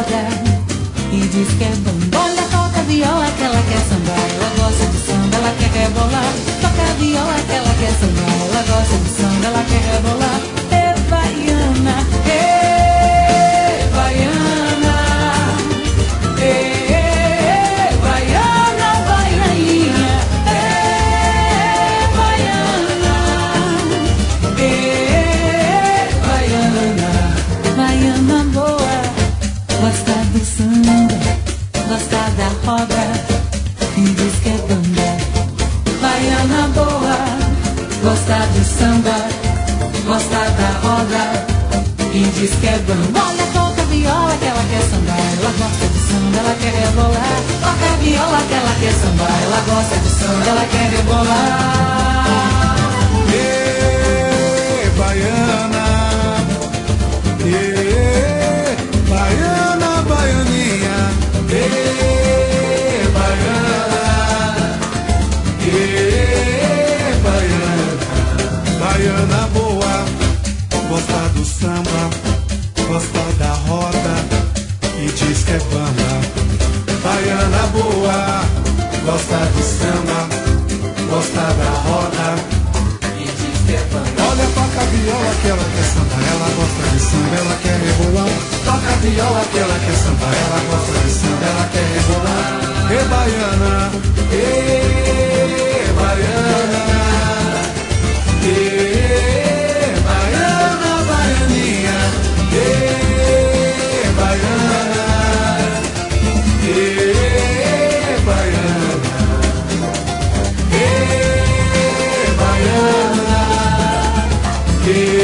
roda e diz que é bom. Olha, toca viola que ela quer sambar, ela gosta de samba, ela quer rebolar. Toca viola que ela quer sambar, ela gosta de samba, ela quer rebolar. É baiana, é baiana, é baiana, baianinha, é baiana, é baiana, baiana boa, gosta do samba, gosta da roda e diz que é banda. Baiana boa, gosta do samba, gosta da roda e diz que é banda. Olha, toca viola que ela quer sambar, ela gosta de samba, ela quer rebolar. Toca viola que ela quer sambar, ela gosta de samba, ela quer rebolar. Ê, baiana, ê, baiana, baianinha, ê, baiana, ê, baiana, baiana boa, gosta do samba, gosta da roda e diz que é banda. Baiana boa, gosta do samba, gosta da roda e diz que é banda. Olha, toca a viola que ela quer sambar, ela gosta de samba, ela quer rebolar. Toca a viola que ela quer sambar, ela gosta de samba, ela quer rebolar. Ê baiana, ê baiana, ê baiana, baianinha, ê baiana, ê baiana, ê baiana, ê